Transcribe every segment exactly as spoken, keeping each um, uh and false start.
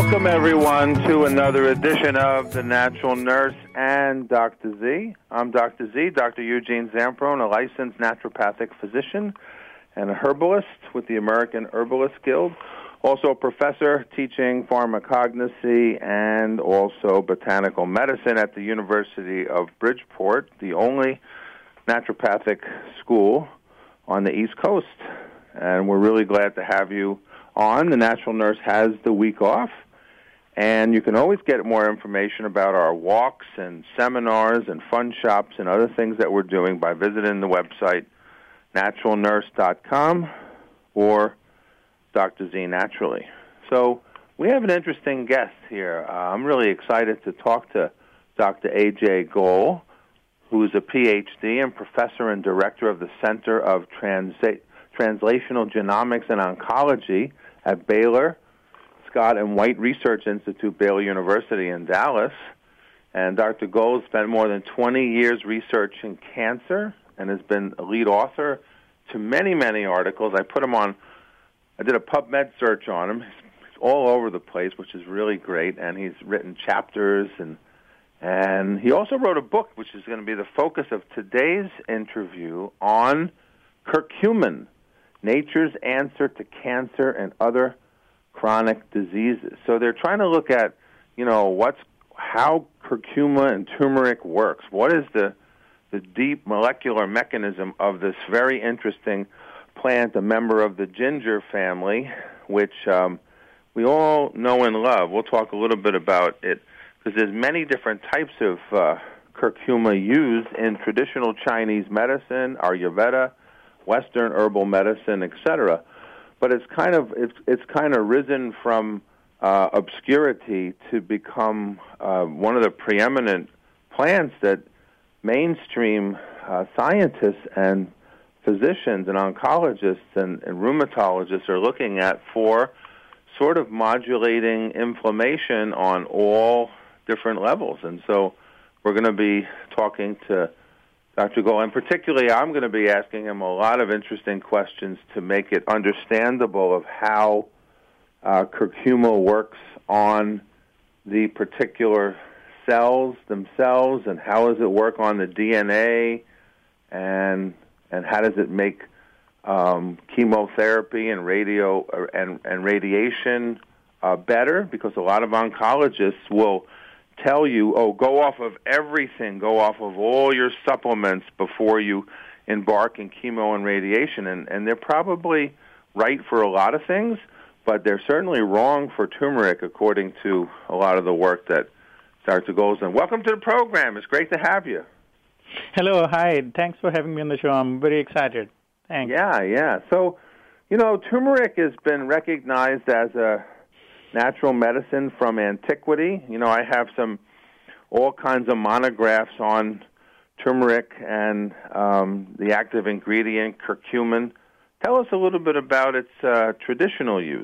Welcome, everyone, to another edition of The Natural Nurse and Doctor Z. I'm Doctor Z, Doctor Eugene Zamperone, a licensed naturopathic physician and a herbalist with the American Herbalist Guild. Also a professor teaching pharmacognosy and also botanical medicine at the University of Bridgeport, the only naturopathic school on the East Coast. And we're really glad to have you on. The Natural Nurse has the week off, and you can always get more information about our walks and seminars and fun shops and other things that we're doing by visiting the website natural nurse dot com or Doctor Z Naturally. So we have an interesting guest here. Uh, I'm really excited to talk to Doctor A J Goel, who is a P H D and professor and director of the Center of Transa- Translational Genomics and Oncology at Baylor Scott and White Research Institute, Baylor University in Dallas. And Doctor Goel spent more than twenty years researching cancer and has been a lead author to many, many articles. I put him on, I did a PubMed search on him. He's all over the place, which is really great, and he's written chapters, and and he also wrote a book, which is going to be the focus of today's interview, on curcumin, Nature's Answer to Cancer and Other Chronic Diseases. So they're trying to look at, you know, what's how curcuma and turmeric works. What is the the deep molecular mechanism of this very interesting plant, a member of the ginger family, which um, we all know and love. We'll talk a little bit about it because there's many different types of uh, curcuma used in traditional Chinese medicine, Ayurveda, Western herbal medicine, et cetera. But it's kind of it's it's kind of risen from uh, obscurity to become uh, one of the preeminent plants that mainstream uh, scientists and physicians and oncologists and, and rheumatologists are looking at for sort of modulating inflammation on all different levels. And so we're going to be talking to Doctor Goel, and particularly I'm going to be asking him a lot of interesting questions to make it understandable of how uh, curcuma works on the particular cells themselves, and how does it work on the D N A, and and how does it make um, chemotherapy and radio and and radiation uh, better? Because a lot of oncologists will tell you, oh, go off of everything, go off of all your supplements before you embark in chemo and radiation. And, and they're probably right for a lot of things, but they're certainly wrong for turmeric, according to a lot of the work that Doctor Goel's done. Welcome to the program. It's great to have you. Hello, hi. Thanks for having me on the show. I'm very excited. Thanks. Yeah, yeah. So, you know, turmeric has been recognized as a natural medicine from antiquity. You know, I have some all kinds of monographs on turmeric and um, the active ingredient, curcumin. Tell us a little bit about its uh, traditional use.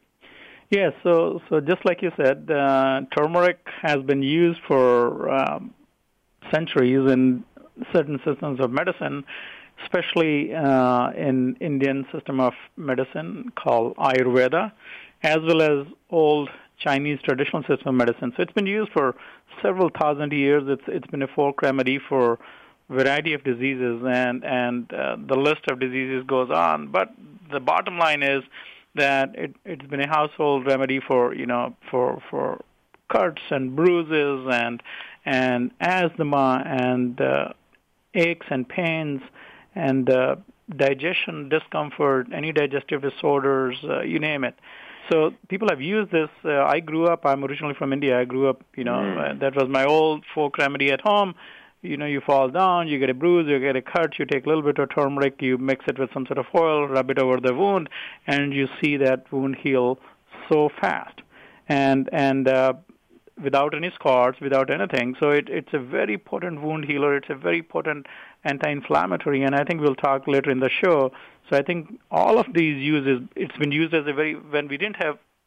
Yes, yeah, so so just like you said, uh, turmeric has been used for um, centuries in certain systems of medicine, especially uh, in Indian system of medicine called Ayurveda, as well as old Chinese traditional system of medicine. So it's been used for several thousand years. It's it's been a folk remedy for a variety of diseases, and and uh, the list of diseases goes on. But the bottom line is that it, it's been a household remedy for you know for for cuts and bruises and and asthma and uh, aches and pains and uh, digestion discomfort, any digestive disorders, uh, you name it. So people have used this. Uh, I grew up, I'm originally from India. I grew up, you know, mm. uh, that was my old folk remedy at home. You know, you fall down, you get a bruise, you get a cut, you take a little bit of turmeric, you mix it with some sort of oil, rub it over the wound, and you see that wound heal so fast. And and uh, without any scars, without anything. So it, it's a very potent wound healer. It's a very potent anti-inflammatory, and I think we'll talk later in the show. So I think all of these uses, it's been used as a very, when we didn't have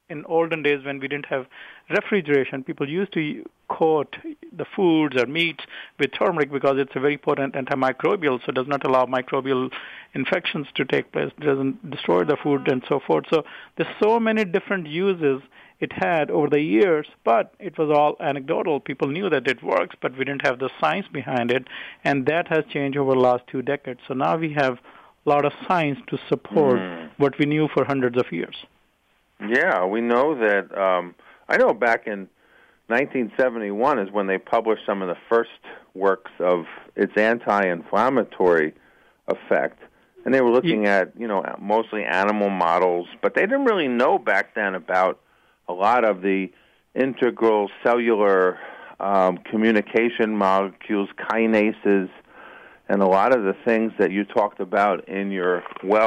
in olden days when we didn't have refrigeration, people used to coat the foods or meats with turmeric because it's a very potent antimicrobial, so it does not allow microbial infections to take place, it doesn't destroy the food and so forth. So there's so many different uses it had over the years, but it was all anecdotal. People knew that it works, but we didn't have the science behind it, and that has changed over the last two decades. So now we have a lot of science to support mm. what we knew for hundreds of years. Yeah, we know that. Um, I know back in nineteen seventy-one is when they published some of the first works of its anti-inflammatory effect, and they were looking yeah. at, you know, mostly animal models, but they didn't really know back then about a lot of the integral cellular um, communication molecules, kinases, and a lot of the things that you talked about in your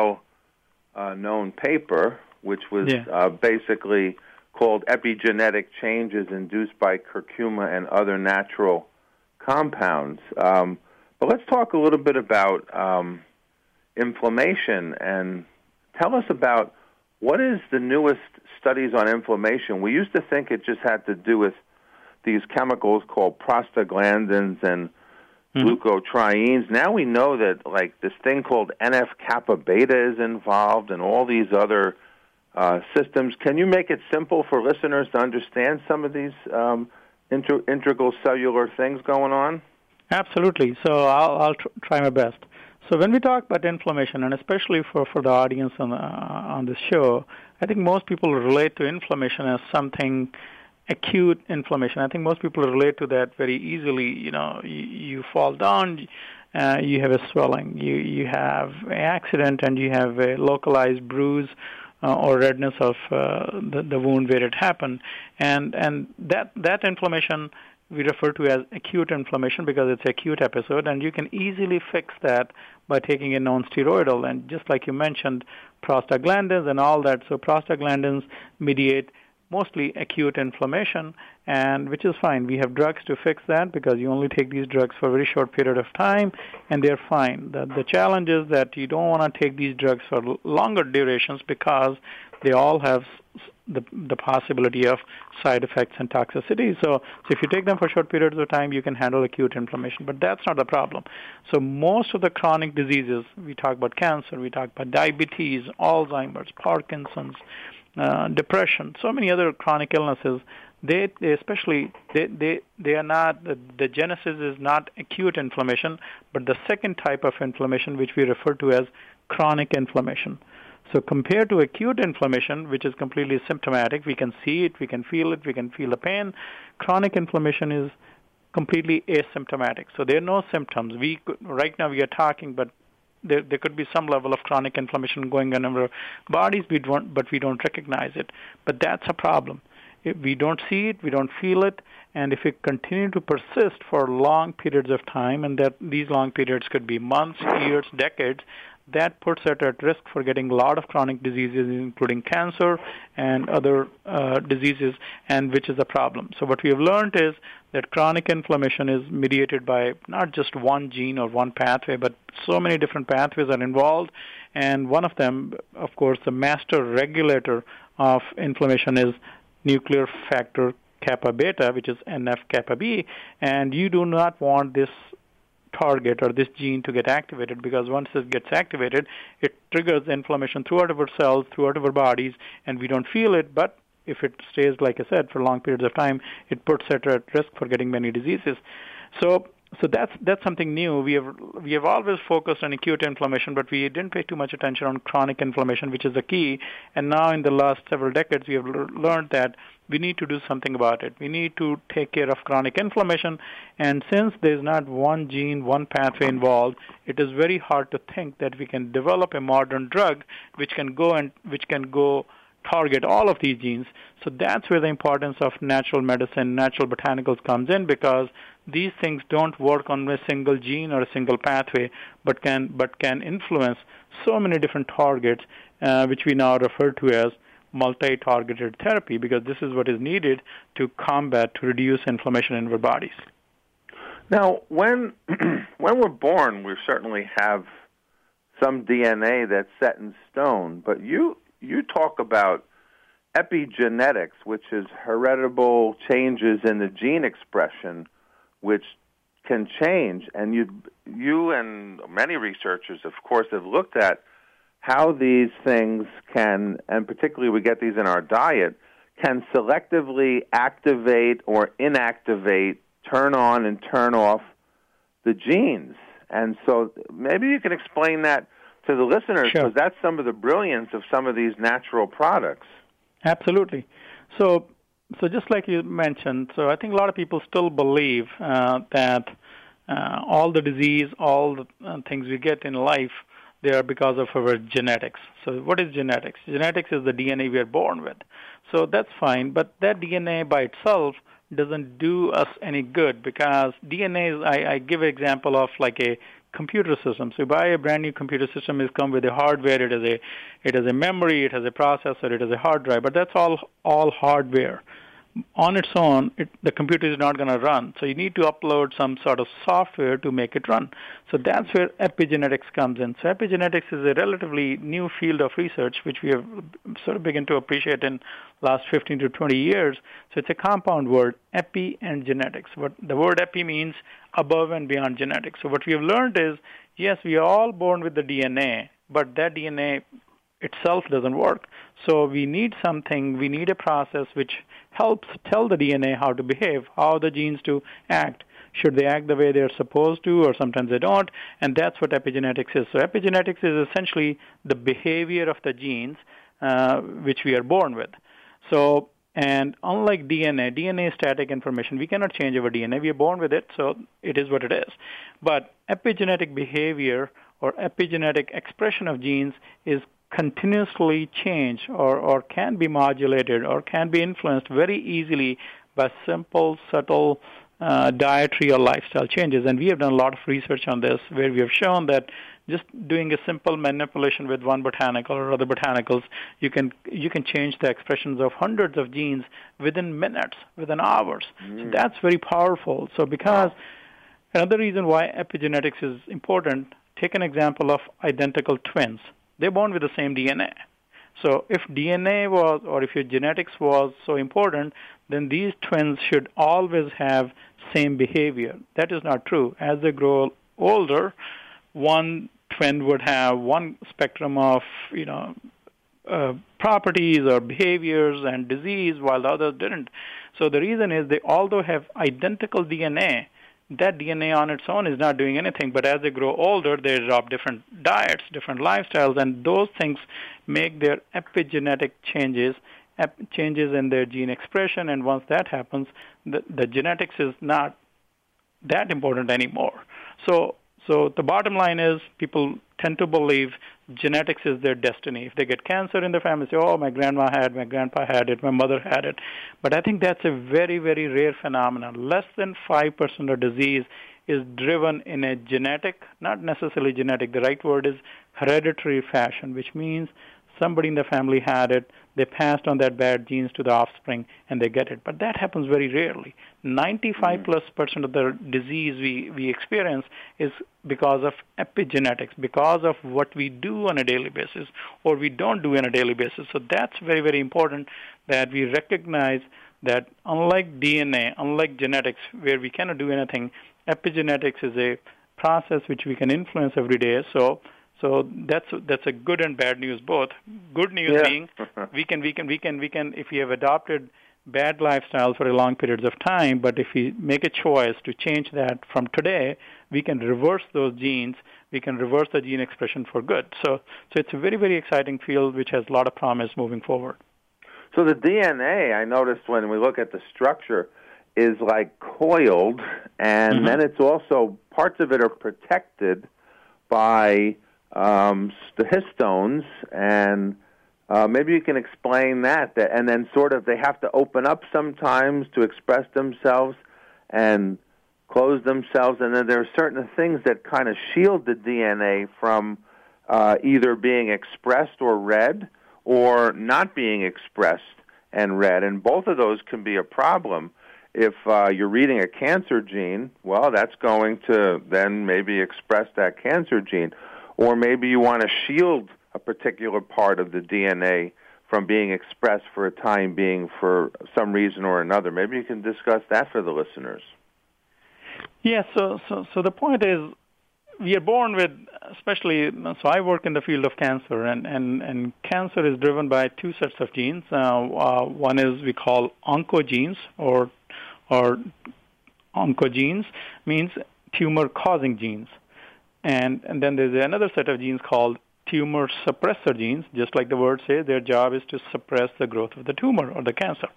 well-known uh, paper, which was yeah. uh, basically called Epigenetic Changes Induced by Curcuma and Other Natural Compounds. Um, but let's talk a little bit about um, inflammation, and tell us about what is the newest studies on inflammation. We used to think it just had to do with these chemicals called prostaglandins and mm-hmm. glucotrienes. Now we know that, like, this thing called N F kappa beta is involved and all these other uh, systems. Can you make it simple for listeners to understand some of these um, inter- integral cellular things going on? Absolutely. So I'll, I'll tr- try my best. So when we talk about inflammation, and especially for, for the audience on the, uh, on this show, I think most people relate to inflammation as something acute inflammation. I think most people relate to that very easily. You know, you, you fall down, uh, you have a swelling, you you have an accident, and you have a localized bruise uh, or redness of uh, the, the wound where it happened, and and that that inflammation we refer to as acute inflammation because it's an acute episode, and you can easily fix that by taking a non-steroidal. And just like you mentioned, prostaglandins and all that. So prostaglandins mediate mostly acute inflammation, and which is fine. We have drugs to fix that because you only take these drugs for a very short period of time, and they're fine. The, the challenge is that you don't want to take these drugs for longer durations because they all have the the possibility of side effects and toxicity. So, so if you take them for short periods of time, you can handle acute inflammation. But that's not the problem. So most of the chronic diseases, we talk about cancer, we talk about diabetes, Alzheimer's, Parkinson's, uh, depression, so many other chronic illnesses, they, they especially, they, they, they are not, the, the genesis is not acute inflammation, but the second type of inflammation, which we refer to as chronic inflammation. So compared to acute inflammation, which is completely symptomatic, we can see it, we can feel it, we can feel the pain. Chronic inflammation is completely asymptomatic. So there are no symptoms. We could, right now we are talking, but there, there could be some level of chronic inflammation going on in our bodies, we don't, but we don't recognize it. But that's a problem. If we don't see it, we don't feel it, and if it continue to persist for long periods of time, and that these long periods could be months, years, decades, that puts it at risk for getting a lot of chronic diseases, including cancer and other uh, diseases, and which is a problem. So what we have learned is that chronic inflammation is mediated by not just one gene or one pathway, but so many different pathways are involved, and one of them, of course, the master regulator of inflammation is nuclear factor kappa beta, which is N F kappa B, and you do not want this target or this gene to get activated, because once it gets activated, it triggers inflammation throughout our cells, throughout our bodies, and we don't feel it, but if it stays, like I said, for long periods of time, it puts it at risk for getting many diseases. So so that's that's something new. We have we have always focused on acute inflammation, but we didn't pay too much attention on chronic inflammation, which is the key. And now in the last several decades, we have learned that we need to do something about it. We need to take care of chronic inflammation. And since there's not one gene, one pathway involved, it is very hard to think that we can develop a modern drug which can go and which can go target all of these genes. So that's where the importance of natural medicine, natural botanicals comes in, because these things don't work on a single gene or a single pathway, but can but can influence so many different targets, uh, which we now refer to as multi-targeted therapy, because this is what is needed to combat, to reduce inflammation in our bodies. Now, when when we're born, we certainly have some D N A that's set in stone, but you you talk about epigenetics, which is heritable changes in the gene expression, which can change. And you, you and many researchers, of course, have looked at how these things can, and particularly we get these in our diet, can selectively activate or inactivate, turn on and turn off the genes. And so maybe you can explain that to the listeners, because Sure. that's some of the brilliance of some of these natural products. Absolutely. So, so just like you mentioned, so I think a lot of people still believe uh, that uh, all the disease, all the uh, things we get in life, they are because of our genetics. So what is genetics? Genetics is the D N A we are born with. So that's fine, but that D N A by itself doesn't do us any good, because D N A is, I, I give an example of like a computer system. So you buy a brand new computer system, it's come with a hardware, it has a it has a memory, it has a processor, it has a hard drive, but that's all all hardware. On its own, it, the computer is not going to run. So you need to upload some sort of software to make it run. So that's where epigenetics comes in. So epigenetics is a relatively new field of research, which we have sort of begun to appreciate in last fifteen to twenty years. So it's a compound word, epi and genetics. What the word epi means above and beyond genetics. So what we have learned is, yes, we are all born with the D N A, but that D N A itself doesn't work. So we need something, we need a process which helps tell the D N A how to behave, how the genes to act. Should they act the way they're supposed to, or sometimes they don't? And that's what epigenetics is. So epigenetics is essentially the behavior of the genes uh, which we are born with. So, and unlike D N A, D N A is static information. We cannot change our D N A. We are born with it, so it is what it is. But epigenetic behavior or epigenetic expression of genes is continuously changed or, or can be modulated or can be influenced very easily by simple, subtle uh, dietary or lifestyle changes. And we have done a lot of research on this, where we have shown that just doing a simple manipulation with one botanical or other botanicals, you can you can change the expressions of hundreds of genes within minutes, within hours. Mm. So that's very powerful. So because another reason why epigenetics is important, take an example of identical twins. They're born with the same D N A. So if D N A was, or if your genetics was so important, then these twins should always have same behavior. That is not true. As they grow older, one twin would have one spectrum of, you know, uh, properties or behaviors and disease, while the others didn't. So the reason is they although have identical D N A, that D N A on its own is not doing anything, but as they grow older, they adopt different diets, different lifestyles, and those things make their epigenetic changes, ep- changes in their gene expression, and once that happens, the, the genetics is not that important anymore. So, so the bottom line is people tend to believe genetics is their destiny. If they get cancer in their family, say, oh, my grandma had, my grandpa had it, my mother had it. But I think that's a very, very rare phenomenon. Less than five percent of disease is driven in a genetic, not necessarily genetic, the right word is hereditary fashion, which means somebody in the family had it, they passed on that bad genes to the offspring, and they get it. But that happens very rarely. ninety-five plus percent of the disease we, we experience is because of epigenetics, because of what we do on a daily basis or we don't do on a daily basis. So that's very, very important that we recognize that unlike D N A, unlike genetics, where we cannot do anything, epigenetics is a process which we can influence every day. So So that's that's a good and bad news both. Good news yeah. being we can we can we can we can if we have adopted bad lifestyles for a long periods of time, but if we make a choice to change that from today, we can reverse those genes. We can reverse the gene expression for good. So so it's a very, very exciting field which has a lot of promise moving forward. So the D N A, I noticed when we look at the structure, is like coiled, and mm-hmm. then it's also, parts of it are protected by um, the histones, and uh, maybe you can explain that, that, and then sort of they have to open up sometimes to express themselves and close themselves, and then there are certain things that kind of shield the D N A from uh, either being expressed or read or not being expressed and read, and both of those can be a problem. If uh, you're reading a cancer gene, well, that's going to then maybe express that cancer gene. Or maybe you want to shield a particular part of the D N A from being expressed for a time being for some reason or another. Maybe you can discuss that for the listeners. Yeah, so, so, so the point is, we are born with, especially, so I work in the field of cancer, and, and, and cancer is driven by two sets of genes. Uh, uh, one is we call oncogenes, or, or oncogenes means tumor-causing genes. And, and then there's another set of genes called tumor suppressor genes. Just like the word says, their job is to suppress the growth of the tumor or the cancer.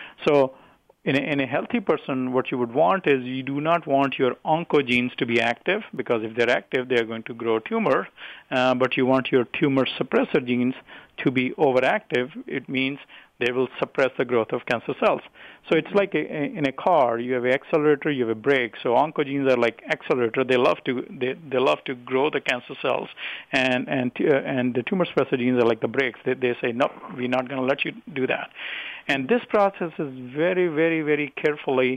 So in a, in a healthy person, what you would want is you do not want your oncogenes to be active, because if they're active, they're going to grow tumor. Uh, but you want your tumor suppressor genes to be overactive. It means they will suppress the growth of cancer cells. So it's like a, a, in a car, you have an accelerator, you have a brake. So oncogenes are like accelerator. They love to they, they love to grow the cancer cells, and and uh, and the tumor suppressor genes are like the brakes. They they say no, we're not going to let you do that. And this process is very very very carefully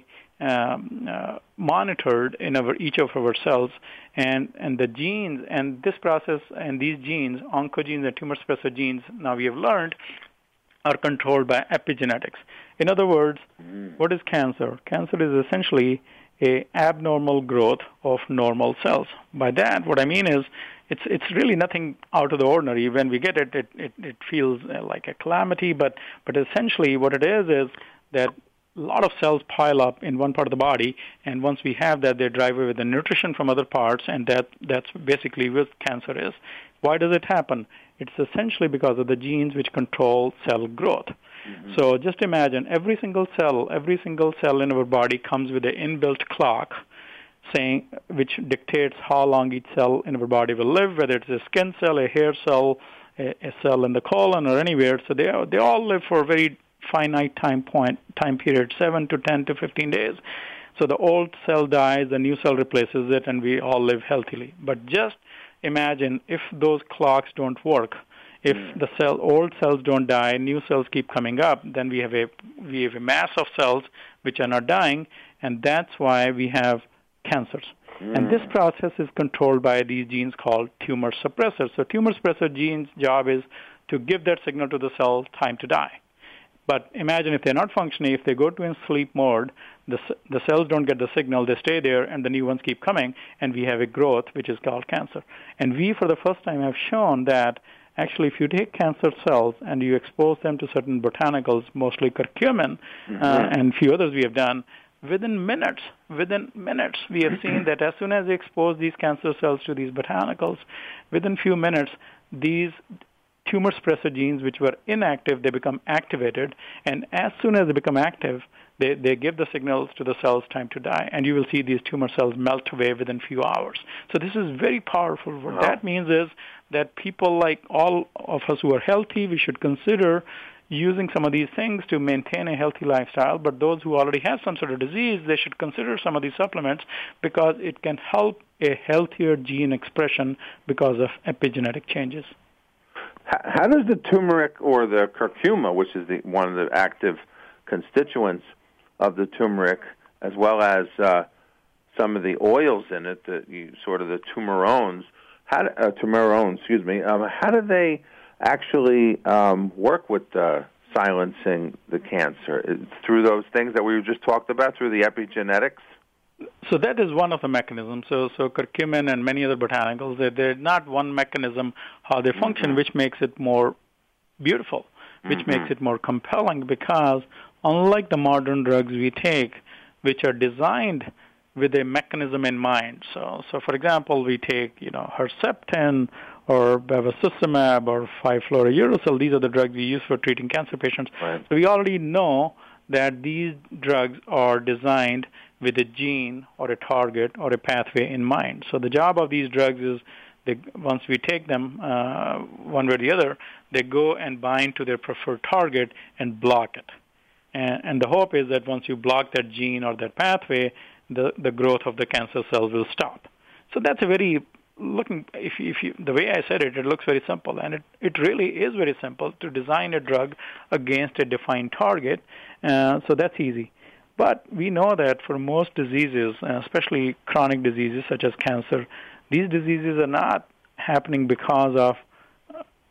um, uh, monitored in our each of our cells, and and the genes and this process and these genes, oncogenes and tumor suppressor genes, now we have learned, are controlled by epigenetics. In other words, what is cancer? Cancer is essentially a abnormal growth of normal cells. By that, what I mean is it's it's really nothing out of the ordinary. When we get it, it, it, it feels like a calamity, but, but essentially what it is is that a lot of cells pile up in one part of the body, and once we have that, they drive away the nutrition from other parts, and that that's basically what cancer is. Why does it happen? It's essentially because of the genes which control cell growth. Mm-hmm. So just imagine every single cell, every single cell in our body comes with an inbuilt clock, saying which dictates how long each cell in our body will live, whether it's a skin cell, a hair cell, a, a cell in the colon, or anywhere. So they they all live for a very finite time point time period, seven to ten to fifteen days. So the old cell dies, the new cell replaces it, and we all live healthily. But just imagine if those clocks don't work, if mm. the cell old cells don't die, new cells keep coming up, then we have a we have a mass of cells which are not dying, and that's why we have cancers. Mm. And this process is controlled by these genes called tumor suppressors. So tumor suppressor genes' job is to give that signal to the cell, time to die. But imagine if they're not functioning, if they go to in sleep mode, the the cells don't get the signal, they stay there, and the new ones keep coming, and we have a growth which is called cancer. And we, for the first time, have shown that actually if you take cancer cells and you expose them to certain botanicals, mostly curcumin, mm-hmm. uh, and a few others we have done, within minutes, within minutes, we have seen that as soon as they expose these cancer cells to these botanicals, within few minutes, these tumor suppressor genes, which were inactive, they become activated, and as soon as they become active, they, they give the signals to the cells time to die, and you will see these tumor cells melt away within few hours. So this is very powerful. What wow. that means is that people like all of us who are healthy, we should consider using some of these things to maintain a healthy lifestyle, but those who already have some sort of disease, they should consider some of these supplements because it can help a healthier gene expression because of epigenetic changes. How does the turmeric or the curcuma, which is the, one of the active constituents of the turmeric, as well as uh, some of the oils in it, the you, sort of the turmerones, how do, uh, turmerones, excuse me, um, how do they actually um, work with uh, silencing the cancer? It's through those things that we just talked about, through the epigenetics? So that is one of the mechanisms. So, so curcumin and many other botanicals, they're, they're not one mechanism how they function, mm-hmm. which makes it more beautiful, which mm-hmm. makes it more compelling, because unlike the modern drugs we take, which are designed with a mechanism in mind. So, so for example, we take, you know, Herceptin or bevacizumab or five fluorouracil. These are the drugs we use for treating cancer patients. Right. So we already know that these drugs are designed with a gene or a target or a pathway in mind. So the job of these drugs is, they, once we take them uh, one way or the other, they go and bind to their preferred target and block it. And, and the hope is that once you block that gene or that pathway, the, the growth of the cancer cells will stop. So that's a very, looking, if you, if you, the way I said it, it looks very simple. And it, it really is very simple to design a drug against a defined target. Uh, so that's easy. But we know that for most diseases, especially chronic diseases such as cancer, these diseases are not happening because of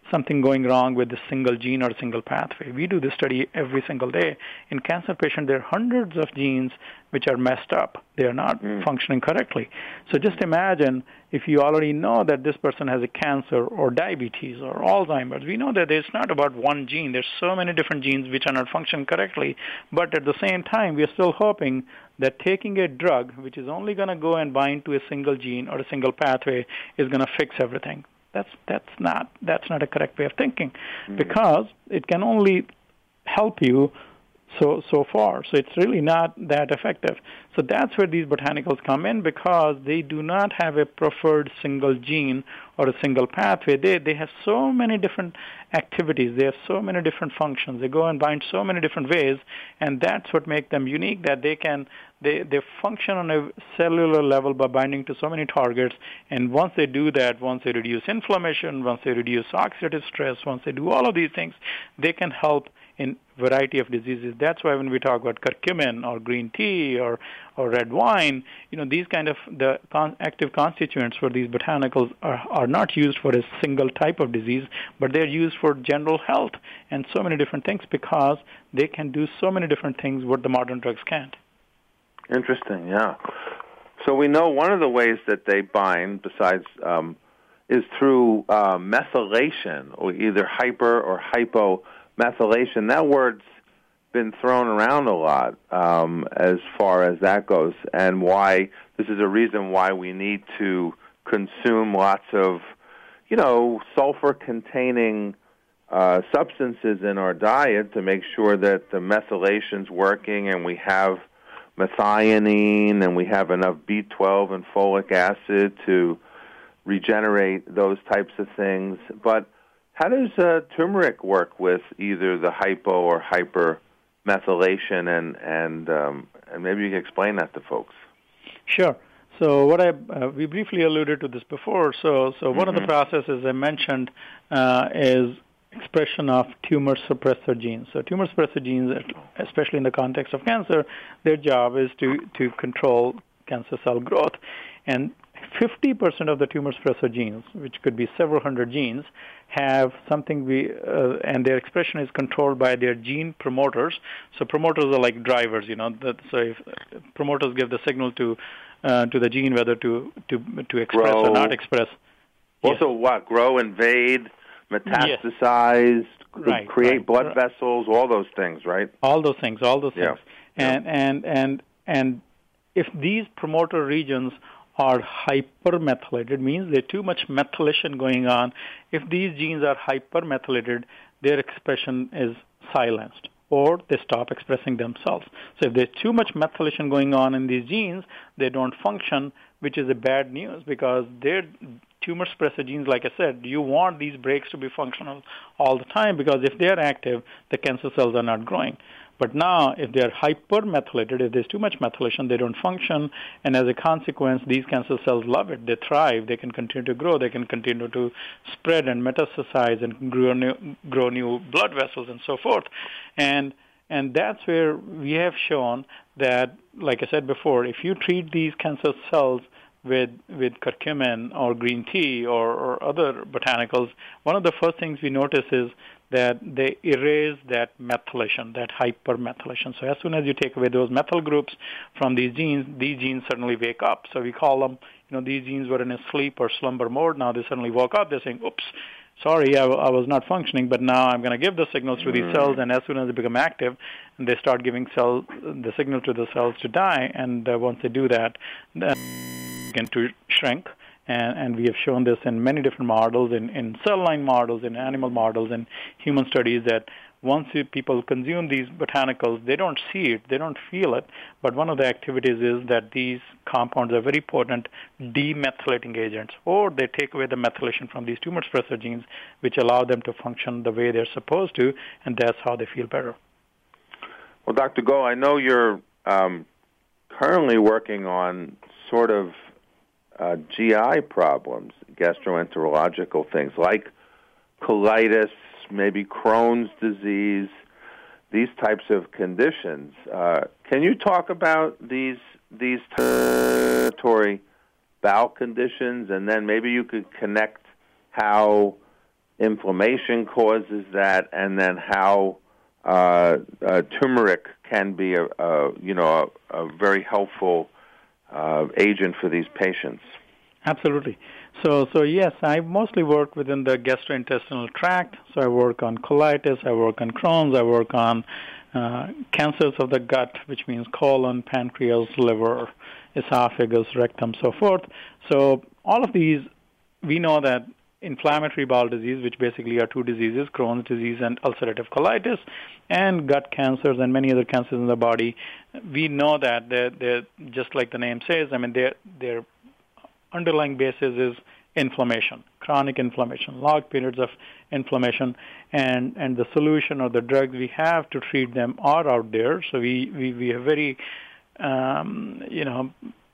something going wrong with a single gene or a single pathway. We do this study every single day. In cancer patients, there are hundreds of genes which are messed up. They are not mm. functioning correctly. So just imagine if you already know that this person has a cancer or diabetes or Alzheimer's. We know that it's not about one gene. There's so many different genes which are not functioning correctly. But at the same time, we are still hoping that taking a drug which is only going to go and bind to a single gene or a single pathway is going to fix everything. That's that's not that's not a correct way of thinking, mm-hmm. because it can only help you so so far. So it's really not that effective. So that's where these botanicals come in, because they do not have a preferred single gene or a single pathway. They they have so many different activities. They have so many different functions. They go and bind so many different ways, and that's what makes them unique. That they can they they function on a cellular level by binding to so many targets. And once they do that, once they reduce inflammation, once they reduce oxidative stress, once they do all of these things, they can help in variety of diseases. That's why when we talk about curcumin or green tea or, or red wine, you know, these kind of the con- active constituents for these botanicals are, are not used for a single type of disease, but they're used for general health and so many different things, because they can do so many different things what the modern drugs can't. Interesting, yeah. So we know one of the ways that they bind, besides um, is through uh, methylation, or either hyper or hypo methylation. That word's been thrown around a lot um, as far as that goes, and why this is a reason why we need to consume lots of, you know, sulfur-containing uh, substances in our diet to make sure that the methylation's working, and we have methionine, and we have enough B twelve and folic acid to regenerate those types of things. But how does uh, turmeric work with either the hypo or hyper methylation, and and um, and maybe you can explain that to folks? Sure. So what I uh, we briefly alluded to this before. So so one mm-hmm. of the processes I mentioned uh, is expression of tumor suppressor genes. So tumor suppressor genes, especially in the context of cancer, their job is to to control cancer cell growth, and fifty percent of the tumor suppressor genes, which could be several hundred genes, have something we, uh, and their expression is controlled by their gene promoters. So promoters are like drivers, you know. That, so if promoters give the signal to uh, to the gene whether to to to express grow. or not express. Also, yes. what grow, invade, metastasize, yes. right, create right. blood vessels, all those things, right? All those things, all those yeah. things, and yeah. and and and if these promoter regions are hypermethylated, means there's too much methylation going on. If these genes are hypermethylated, their expression is silenced, or they stop expressing themselves. So if there's too much methylation going on in these genes, they don't function, which is a bad news, because their tumor suppressor genes, like I said, you want these breaks to be functional all the time, because if they're active, the cancer cells are not growing. But now, if they're hypermethylated, if there's too much methylation, they don't function, and as a consequence, these cancer cells love it. They thrive. They can continue to grow. They can continue to spread and metastasize and grow new, grow new blood vessels and so forth. And and that's where we have shown that, like I said before, if you treat these cancer cells with with curcumin or green tea or, or other botanicals, one of the first things we notice is that they erase that methylation, that hypermethylation. So as soon as you take away those methyl groups from these genes, these genes suddenly wake up. So we call them, you know, these genes were in a sleep or slumber mode. Now they suddenly woke up. They're saying, oops, sorry, I, I was not functioning, but now I'm going to give the signal through these cells, and as soon as they become active, they start giving cell the signal to the cells to die, and uh, once they do that, then they begin to shrink. And, and we have shown this in many different models, in, in cell line models, in animal models, in human studies, that once you, people consume these botanicals, they don't see it, they don't feel it, but one of the activities is that these compounds are very potent demethylating agents, or they take away the methylation from these tumor suppressor genes, which allow them to function the way they're supposed to, and that's how they feel better. Well, Doctor Goel, I know you're um, currently working on sort of Uh, G I problems, gastroenterological things like colitis, maybe Crohn's disease, these types of conditions. Uh, can you talk about these these respiratory bowel conditions, and then maybe you could connect how inflammation causes that, and then how uh, uh, turmeric can be a, a you know a, a very helpful uh, agent for these patients. Absolutely. So, so yes, I mostly work within the gastrointestinal tract. So I work on colitis, I work on Crohn's, I work on uh, cancers of the gut, which means colon, pancreas, liver, esophagus, rectum, so forth. So all of these, we know that inflammatory bowel disease, which basically are two diseases, Crohn's disease and ulcerative colitis, and gut cancers and many other cancers in the body, we know that they're, they're just like the name says, I mean, they're, they're underlying basis is inflammation, chronic inflammation, long periods of inflammation, and, and the solution or the drugs we have to treat them are out there. So we, we, we have very, um, you know,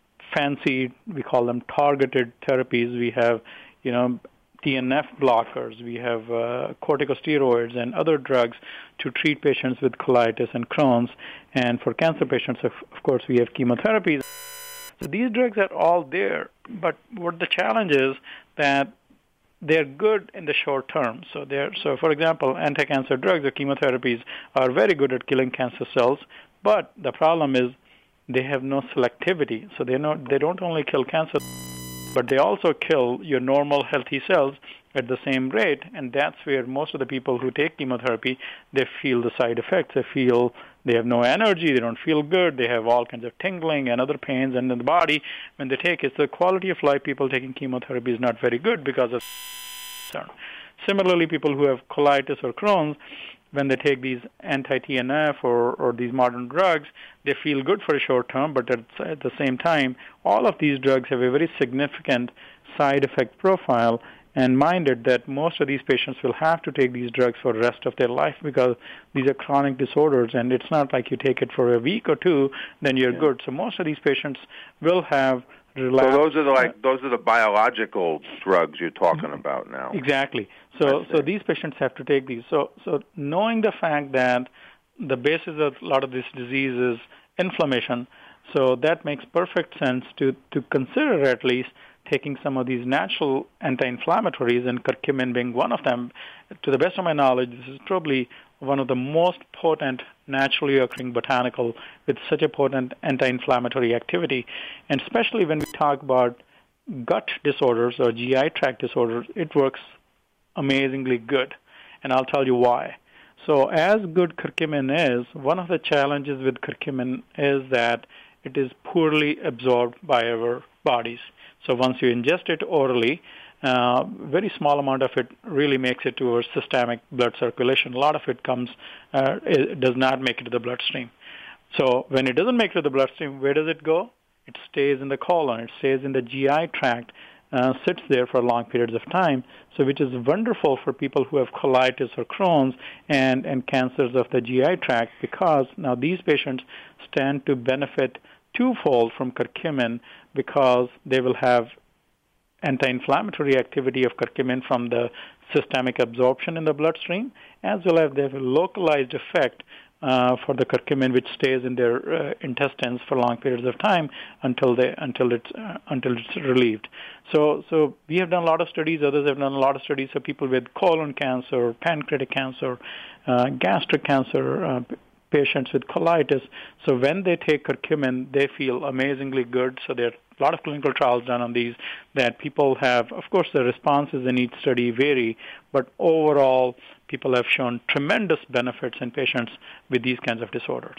fancy, we call them targeted therapies. We have, you know, T N F blockers, we have uh, corticosteroids and other drugs to treat patients with colitis and Crohn's. And for cancer patients, of, of course, we have chemotherapies. So these drugs are all there, but what the challenge is that they're good in the short term. So they're so, for example, anti-cancer drugs or chemotherapies are very good at killing cancer cells, but the problem is they have no selectivity. So they not they don't only kill cancer, but they also kill your normal healthy cells at the same rate, and that's where most of the people who take chemotherapy, they feel the side effects. They feel they have no energy, they don't feel good, they have all kinds of tingling and other pains in the body when they take it. So the quality of life people taking chemotherapy is not very good because of concern. Similarly, people who have colitis or Crohn's, when they take these anti-T N F or, or these modern drugs, they feel good for a short term, but at, at the same time, all of these drugs have a very significant side effect profile, and minded that most of these patients will have to take these drugs for the rest of their life because these are chronic disorders, and it's not like you take it for a week or two, then you're yeah. good. So most of these patients will have relapse. So those are the, like those are the biological drugs you're talking about now. Exactly. So so these patients have to take these. So so knowing the fact that the basis of a lot of this disease is inflammation, so that makes perfect sense to, to consider at least taking some of these natural anti-inflammatories, and curcumin being one of them. To the best of my knowledge, this is probably one of the most potent naturally occurring botanical with such a potent anti-inflammatory activity. And especially when we talk about gut disorders or G I tract disorders, it works amazingly good. And I'll tell you why. So as good curcumin is, one of the challenges with curcumin is that it is poorly absorbed by our bodies. So once you ingest it orally, uh, very small amount of it really makes it to our systemic blood circulation. A lot of it comes, uh, it does not make it to the bloodstream. So when it doesn't make it to the bloodstream, where does it go? It stays in the colon. It stays in the G I tract, uh, sits there for long periods of time, so which is wonderful for people who have colitis or Crohn's and, and cancers of the G I tract, because now these patients stand to benefit twofold from curcumin, because they will have anti-inflammatory activity of curcumin from the systemic absorption in the bloodstream, as well as they have a localized effect uh, for the curcumin, which stays in their uh, intestines for long periods of time until they until it's uh, until it's relieved. So, so we have done a lot of studies. Others have done a lot of studies of people with colon cancer, pancreatic cancer, uh, gastric cancer. Uh, patients with colitis. So when they take curcumin, they feel amazingly good. So there are a lot of clinical trials done on these that people have. Of course, the responses in each study vary, but overall, people have shown tremendous benefits in patients with these kinds of disorders.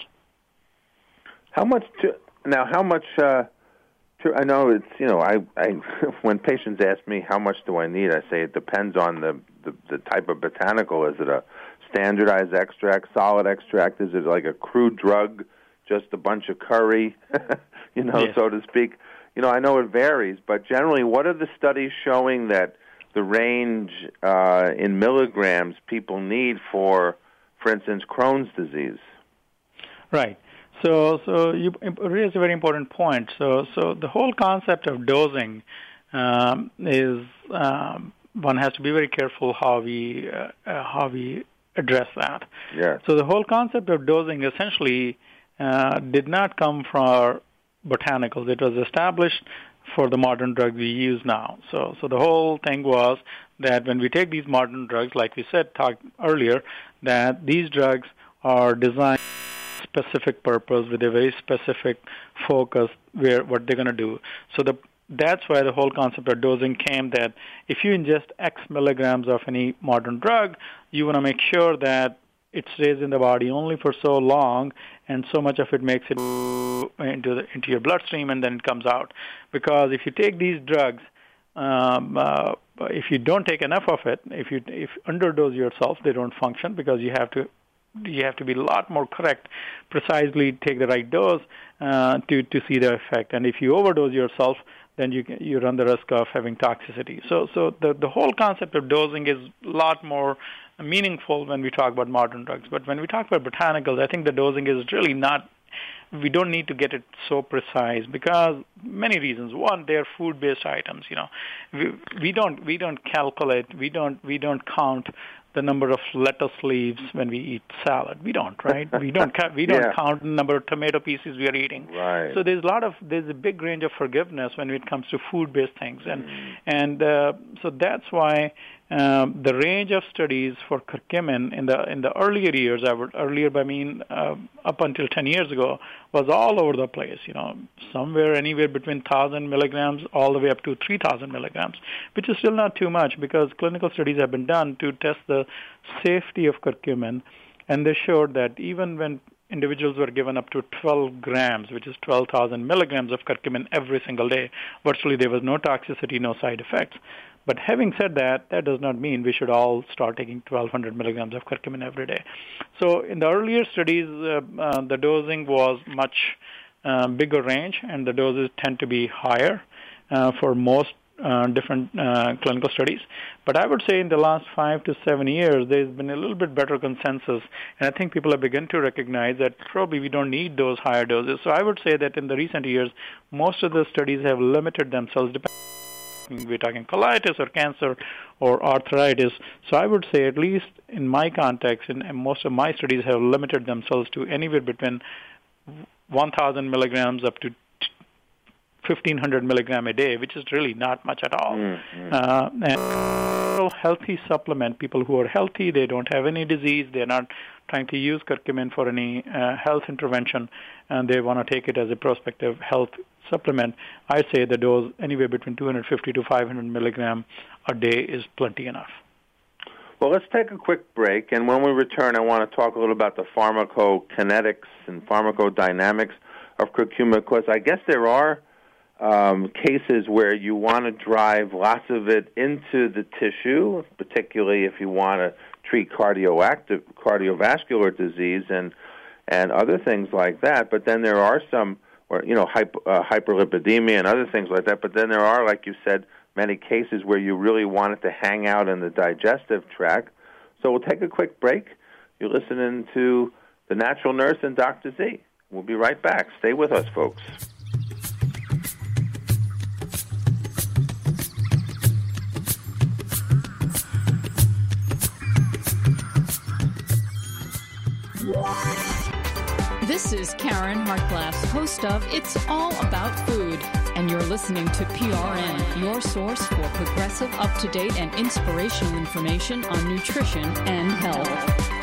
How much to, now? How much? Uh, to, I know it's you know. I, I when patients ask me how much do I need, I say it depends on the the, the type of botanical. Is it a standardized extract, solid extract? Is it like a crude drug, just a bunch of curry, you know, yes. so to speak? You know, I know it varies, but generally, what are the studies showing that the range uh, in milligrams people need for, for instance, Crohn's disease? Right. So, so you raise a very important point. So, so the whole concept of dosing um, is um, one has to be very careful how we uh, uh, how we address that. Yes. So the whole concept of dosing essentially uh, did not come from our botanicals. It was established for the modern drugs we use now. So, so the whole thing was that when we take these modern drugs, like we said, talked earlier, that these drugs are designed for a specific purpose with a very specific focus where what they're going to do. So the that's why the whole concept of dosing came, that if you ingest X milligrams of any modern drug, you want to make sure that it stays in the body only for so long, and so much of it makes it into the, into your bloodstream, and then it comes out. Because if you take these drugs, um, uh, if you don't take enough of it, if you if underdose yourself, they don't function, because you have to you have to be a lot more correct, precisely take the right dose uh, to to see the effect. And if you overdose yourself, then you you run the risk of having toxicity. So so the the whole concept of dosing is a lot more meaningful when we talk about modern drugs. But when we talk about botanicals, I think the dosing is really not, we don't need to get it so precise, because many reasons. One, they're food-based items. You know, we, we don't we don't calculate, we don't we don't count the number of lettuce leaves when we eat salad. We don't, right? We don't ca- we don't yeah. count the number of tomato pieces we are eating. Right. So there's a lot of there's a big range of forgiveness when it comes to food-based things, and mm. and uh, so that's why um, the range of studies for curcumin in the in the earlier years, I would earlier by mean uh, up until ten years ago, was all over the place. You know, somewhere anywhere between one thousand milligrams all the way up to three thousand milligrams, which is still not too much, because clinical studies have been done to test the safety of curcumin, and they showed that even when individuals were given up to twelve grams, which is twelve thousand milligrams of curcumin every single day, virtually there was no toxicity, no side effects. But having said that, that does not mean we should all start taking twelve hundred milligrams of curcumin every day. So in the earlier studies, uh, uh, the dosing was much uh, bigger range, and the doses tend to be higher uh, for most Uh, different uh, clinical studies. But I would say in the last five to seven years, there's been a little bit better consensus, and I think people have begun to recognize that probably we don't need those higher doses. So I would say that in the recent years, most of the studies have limited themselves, depending we're talking colitis or cancer or arthritis. So I would say, at least in my context, and most of my studies have limited themselves to anywhere between one thousand milligrams up to fifteen hundred milligram a day, which is really not much at all. Mm-hmm. Uh, and healthy supplement, people who are healthy, they don't have any disease, they're not trying to use curcumin for any uh, health intervention, and they want to take it as a prospective health supplement, I say the dose anywhere between two hundred fifty to five hundred milligram a day is plenty enough. Well, let's take a quick break, and when we return, I want to talk a little about the pharmacokinetics and pharmacodynamics of curcumin, because I guess there are Um, cases where you want to drive lots of it into the tissue, particularly if you want to treat cardioactive, cardiovascular disease and and other things like that. But then there are some, or you know, hyper, uh, hyperlipidemia and other things like that. But then there are, like you said, many cases where you really want it to hang out in the digestive tract. So we'll take a quick break. You're listening to The Natural Nurse and Doctor Z. We'll be right back. Stay with us, folks. This is Karen Hartglass, host of It's All About Food, and you're listening to P R N, your source for progressive, up-to-date, and inspirational information on nutrition and health.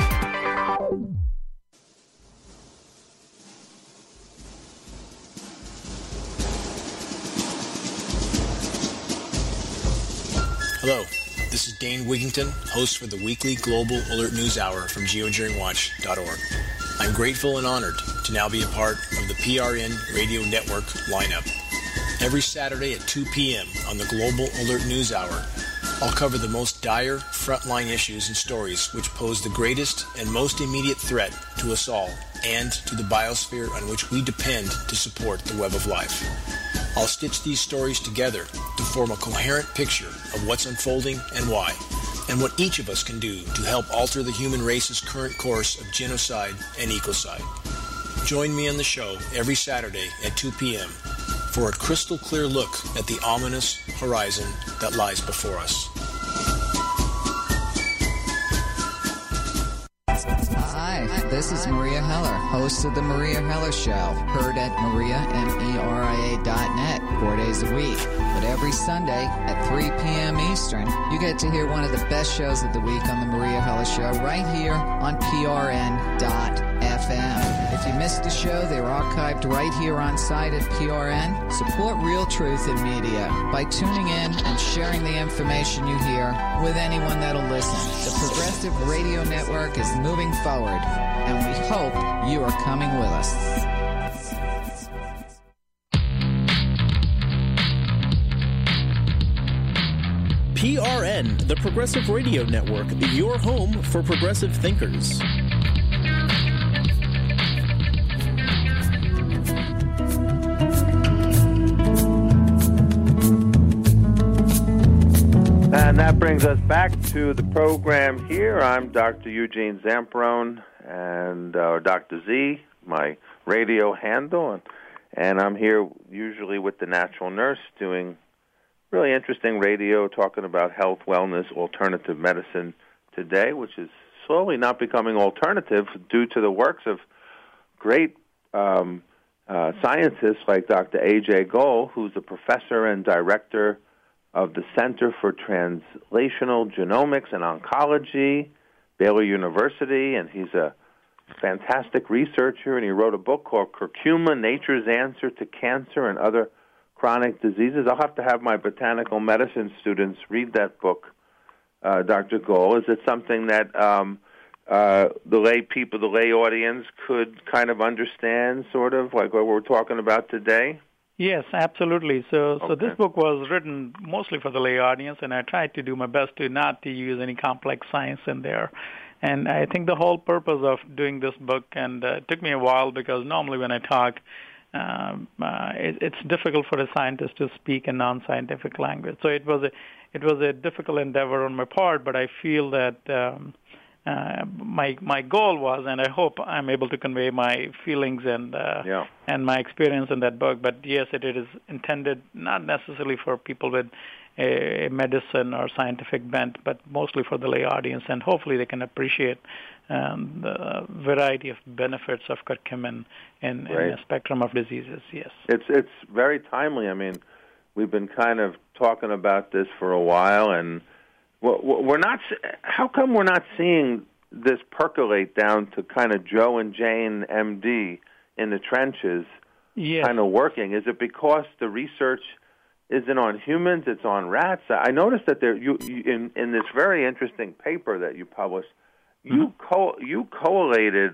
Hello, this is Dane Wigington, host for the weekly Global Alert News Hour from geoengineering watch dot org. I'm grateful and honored to now be a part of the P R N Radio Network lineup. Every Saturday at two p.m. on the Global Alert News Hour, I'll cover the most dire frontline issues and stories which pose the greatest and most immediate threat to us all and to the biosphere on which we depend to support the web of life. I'll stitch these stories together to form a coherent picture of what's unfolding and why, and what each of us can do to help alter the human race's current course of genocide and ecocide. Join me on the show every Saturday at two p.m. for a crystal clear look at the ominous horizon that lies before us. Hi, this is Maria Heller, host of The Maria Heller Show, heard at maria m e r i a dot net four days a week. But every Sunday at three p.m. Eastern, you get to hear one of the best shows of the week on The Maria Heller Show right here on P R N dot F M. If you missed the show, they're archived right here on site at P R N. Support real truth in media by tuning in and sharing the information you hear with anyone that'll listen. The Progressive Radio Network is moving forward, and we hope you are coming with us. P R N, the Progressive Radio Network, your home for progressive thinkers. And that brings us back to the program here. I'm Doctor Eugene Zamperone, and uh, Doctor Z, my radio handle, and, and I'm here usually with the natural nurse doing really interesting radio, talking about health, wellness, alternative medicine today, which is slowly not becoming alternative due to the works of great um, uh, scientists like Doctor A J Goel, who's a professor and director of the Center for Translational Genomics and Oncology, Baylor University, and he's a fantastic researcher, and he wrote a book called Curcuma, Nature's Answer to Cancer and Other Chronic Diseases. I'll have to have my botanical medicine students read that book, uh, Doctor Goel. Is it something that um, uh, the lay people, the lay audience could kind of understand, sort of, like what we're talking about today? Yes, absolutely. So, Okay. so this book was written mostly for the lay audience, and I tried to do my best to not to use any complex science in there. And I think the whole purpose of doing this book, and uh, it took me a while because normally when I talk, um, uh, it, it's difficult for a scientist to speak a non-scientific language. So it was a it was a difficult endeavor on my part, but I feel that um, uh, my my goal was, and I hope I'm able to convey my feelings and uh, Yeah. and my experience in that book. But yes, it, it is intended not necessarily for people with a medicine or scientific bent, but mostly for the lay audience, and hopefully they can appreciate um, the variety of benefits of curcumin in, in a spectrum of diseases. Yes, it's it's very timely. I mean, we've been kind of talking about this for a while, and we're not. How come we're not seeing this percolate down to kind of Joe and Jane, M D, in the trenches, yes. kind of working? Is it because the research isn't on humans, it's on rats? I noticed that there, you, you in in this very interesting paper that you published, you mm-hmm. co you collated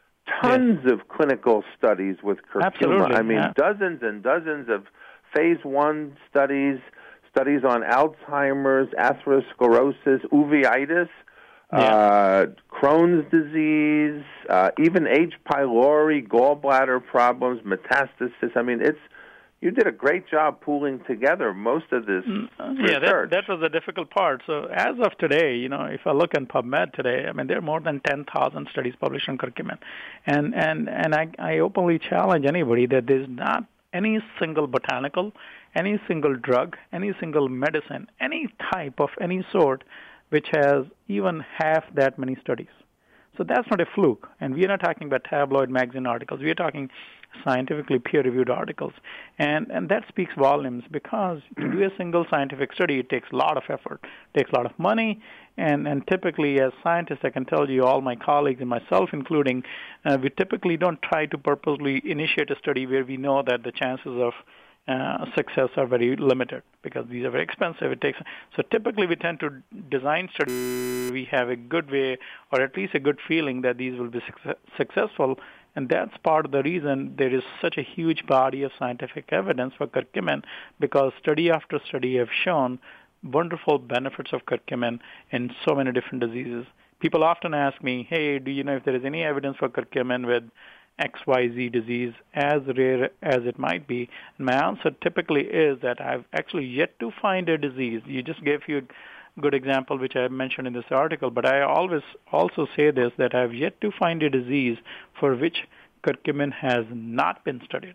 tons yes. of clinical studies with curcuma. Absolutely, I mean, yeah. dozens and dozens of phase one studies, studies on Alzheimer's, atherosclerosis, uveitis, yeah. uh, Crohn's disease, uh, even H. pylori, gallbladder problems, metastasis. I mean, it's you did a great job pooling together most of this yeah, research. that, that was the difficult part. So as of today, you know, if I look in PubMed today, I mean, there are more than ten thousand studies published on curcumin. And, and, and I, I openly challenge anybody that there's not any single botanical, any single drug, any single medicine, any type of any sort which has even half that many studies. So that's not a fluke. And we are not talking about tabloid magazine articles. We are talking scientifically peer-reviewed articles. And and that speaks volumes because to do a single scientific study, it takes a lot of effort, it takes a lot of money, and, and typically as scientists, I can tell you, all my colleagues and myself including, uh, we typically don't try to purposely initiate a study where we know that the chances of uh, success are very limited because these are very expensive. It takes so typically we tend to design studies. We have a good way or at least a good feeling that these will be success- successful. And that's part of the reason there is such a huge body of scientific evidence for curcumin, because study after study have shown wonderful benefits of curcumin in so many different diseases. People often ask me, hey, do you know if there is any evidence for curcumin with X Y Z disease, as rare as it might be? And my answer typically is that I've actually yet to find a disease. You just gave you good example, which I mentioned in this article, but I always also say this, that I have yet to find a disease for which curcumin has not been studied.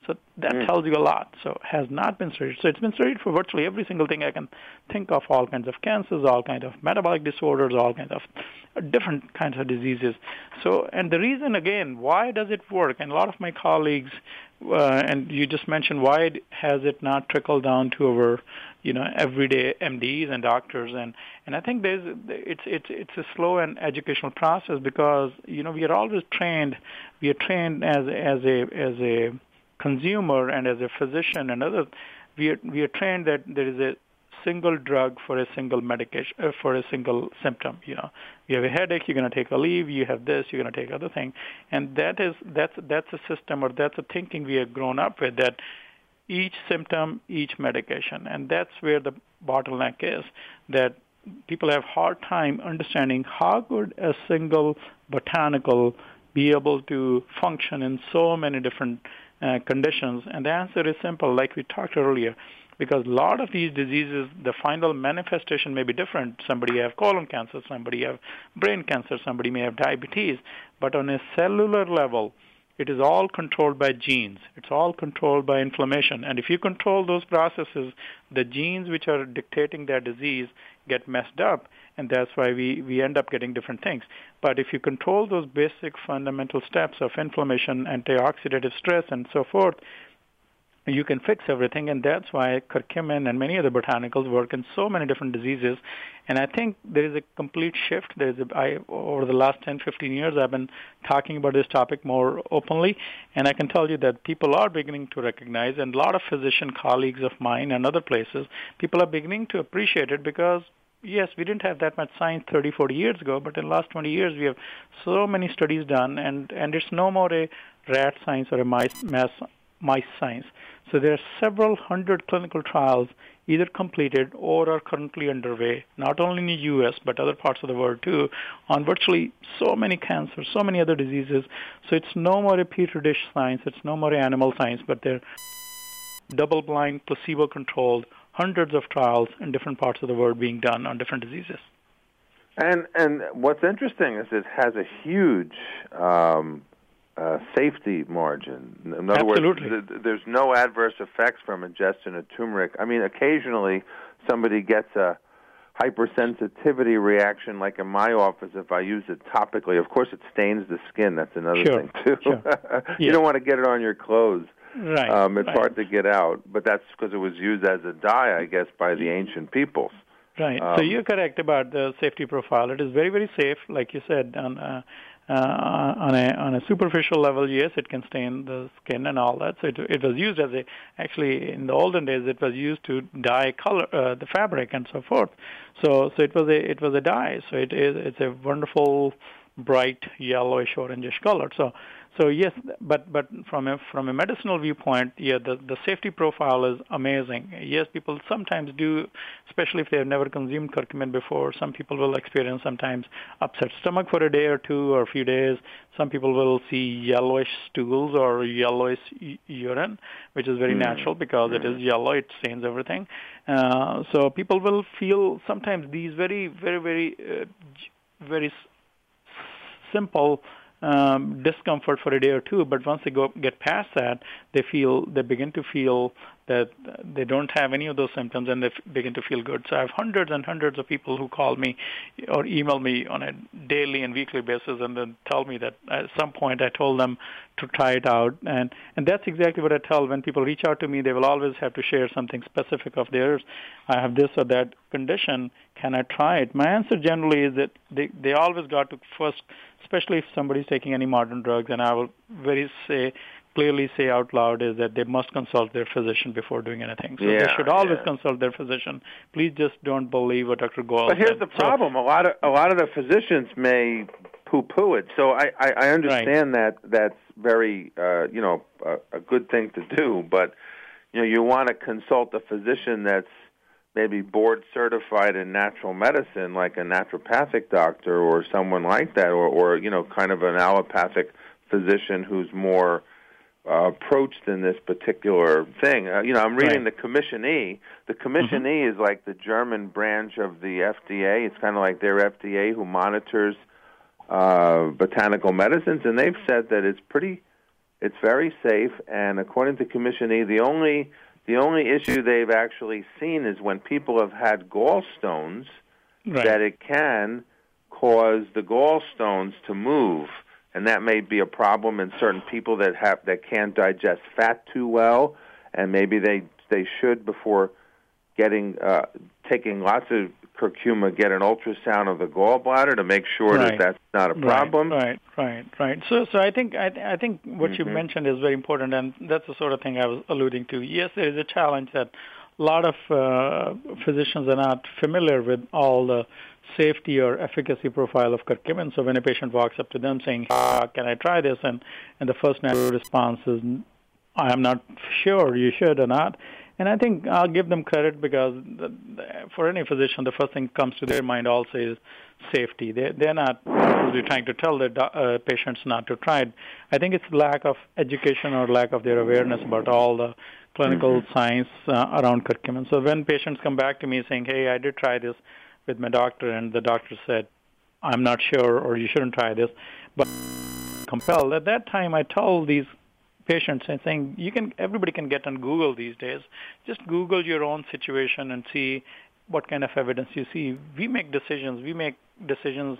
So that mm. tells you a lot. So has not been studied. So it's been studied for virtually every single thing I can think of, all kinds of cancers, all kinds of metabolic disorders, all kinds of different kinds of diseases. So, and the reason, again, why does it work? And a lot of my colleagues, uh, and you just mentioned, why has it not trickled down to our, you know, everyday M Ds and doctors? And, and I think there's, it's, it's, it's a slow and educational process because, you know, we are always trained, we are trained as, as a, as a consumer and as a physician and other, we are, we are trained that there is a single drug for a single medication, uh, for a single symptom. You know, you have a headache, you're going to take Aleve. You have this, you're going to take other thing, and that is that's that's a system or that's a thinking we have grown up with, that each symptom, each medication, and that's where the bottleneck is. That people have hard time understanding how could a single botanical be able to function in so many different uh, conditions, and the answer is simple, like we talked earlier. Because a lot of these diseases, the final manifestation may be different. Somebody have colon cancer, somebody have brain cancer, somebody may have diabetes. But on a cellular level, it is all controlled by genes. It's all controlled by inflammation. And if you control those processes, the genes which are dictating that disease get messed up, and that's why we, we end up getting different things. But if you control those basic fundamental steps of inflammation, antioxidative stress, and so forth, you can fix everything, and that's why curcumin and many other botanicals work in so many different diseases. And I think there is a complete shift. There is a, I, over the last ten, fifteen years, I've been talking about this topic more openly, and I can tell you that people are beginning to recognize, and a lot of physician colleagues of mine and other places, people are beginning to appreciate it because, yes, we didn't have that much science thirty, forty years ago, but in the last twenty years, we have so many studies done, and, and it's no more a rat science or a mice, mass, mice science. So there are several hundred clinical trials either completed or are currently underway, not only in the U S, but other parts of the world too, on virtually so many cancers, so many other diseases. So it's no more a petri dish science, it's no more animal science, but they're double-blind, placebo-controlled, hundreds of trials in different parts of the world being done on different diseases. And and what's interesting is it has a huge um, uh, safety margin. In other Absolutely. words, th- there's no adverse effects from ingestion of turmeric. I mean, occasionally somebody gets a hypersensitivity reaction, like in my office, if I use it topically. Of course, it stains the skin. That's another sure. thing, too. Sure. You yeah. don't want to get it on your clothes. Right. Um, it's right. hard to get out, but that's because it was used as a dye, I guess, by the ancient peoples. Right. Um, so you're correct about the safety profile. It is very, very safe, like you said, on uh, uh, on a on a superficial level. Yes, it can stain the skin and all that. So it, it was used as a actually in the olden days it was used to dye color uh, the fabric and so forth. So so it was a it was a dye. So it is it's a wonderful bright yellowish orangish color. So. So yes, but but from a from a medicinal viewpoint, yeah, the, the safety profile is amazing. Yes, people sometimes do, especially if they have never consumed curcumin before. Some people will experience sometimes upset stomach for a day or two or a few days. Some people will see yellowish stools or yellowish urine, which is very mm. natural because mm. it is yellow. It stains everything. Uh, so people will feel sometimes these very very very uh, very simple. Um, discomfort for a day or two, but once they go get past that, they feel they begin to feel that they don't have any of those symptoms, and they f- begin to feel good. So I have hundreds and hundreds of people who call me or email me on a daily and weekly basis, and then tell me that at some point I told them to try it out, and and that's exactly what I tell when people reach out to me. They will always have to share something specific of theirs. I have this or that condition. Can I try it? My answer generally is that they they always got to first, especially if somebody's taking any modern drugs, and I will very say clearly say out loud is that they must consult their physician before doing anything. So yeah, they should always yeah. consult their physician. Please just don't believe what Doctor Goel But here's said. the problem: so, a lot of a lot of the physicians may poo-poo it. So I, I, I understand right. that that's very uh, you know a, a good thing to do. But you know you want to consult a physician that's maybe board certified in natural medicine, like a naturopathic doctor or someone like that, or, or you know kind of an allopathic physician who's more Uh, approached in this particular thing. Uh, you know, I'm reading right. the commissionee. The commissionee mm-hmm. is like the German branch of the F D A. It's kind of like their F D A who monitors uh, botanical medicines, and they've said that it's pretty It's very safe, and according to Commission E, the only the only issue they've actually seen is when people have had gallstones, right. that it can cause the gallstones to move, and that may be a problem in certain people that have that can't digest fat too well, and maybe they they should before getting uh, taking lots of curcuma get an ultrasound of the gallbladder to make sure right. that that's not a problem. Right, right, right. So, so I think I, I think what mm-hmm. you mentioned is very important, and that's the sort of thing I was alluding to. Yes, there is a challenge that a lot of uh, physicians are not familiar with all the safety or efficacy profile of curcumin. So when a patient walks up to them saying, ah, "Can I try this?" and and the first natural response is, "I am not sure you should or not." And I think I'll give them credit because the, the, for any physician, the first thing comes to their mind also is safety. They, they're not really trying to tell their uh, patients not to try it. I think it's lack of education or lack of their awareness about all the clinical mm-hmm. science uh, around curcumin. So when patients come back to me saying, hey, I did try this with my doctor, and the doctor said, I'm not sure, or you shouldn't try this, but compelled. At that time, I told these patients and saying you can everybody can get on Google these days. Just Google your own situation and see what kind of evidence you see. We make decisions. We make decisions,